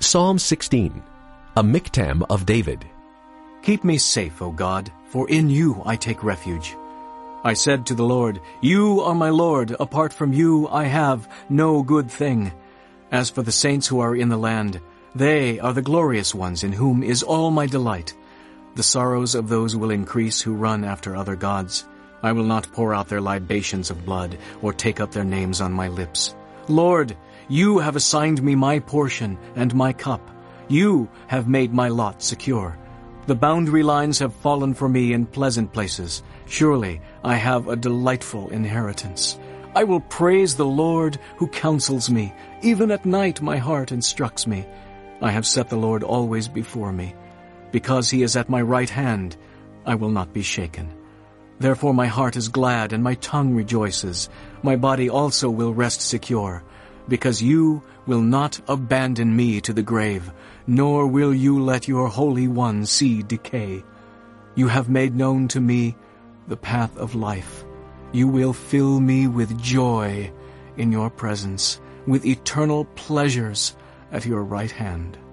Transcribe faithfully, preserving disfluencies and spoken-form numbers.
Psalm sixteen, a miktam of David. Keep me safe, O God, for in you I take refuge. I said to the Lord, You are my Lord, apart from you I have no good thing. As for the saints who are in the land, they are the glorious ones in whom is all my delight. The sorrows of those will increase who run after other gods. I will not pour out their libations of blood, or take up their names on my lips. Lord, you have assigned me my portion and my cup. You have made my lot secure. The boundary lines have fallen for me in pleasant places. Surely I have a delightful inheritance. I will praise the Lord who counsels me. Even at night my heart instructs me. I have set the Lord always before me. Because he is at my right hand, I will not be shaken. Therefore my heart is glad and my tongue rejoices. My body also will rest secure. Because you will not abandon me to the grave, nor will you let your Holy One see decay. You have made known to me the path of life. You will fill me with joy in your presence, with eternal pleasures at your right hand.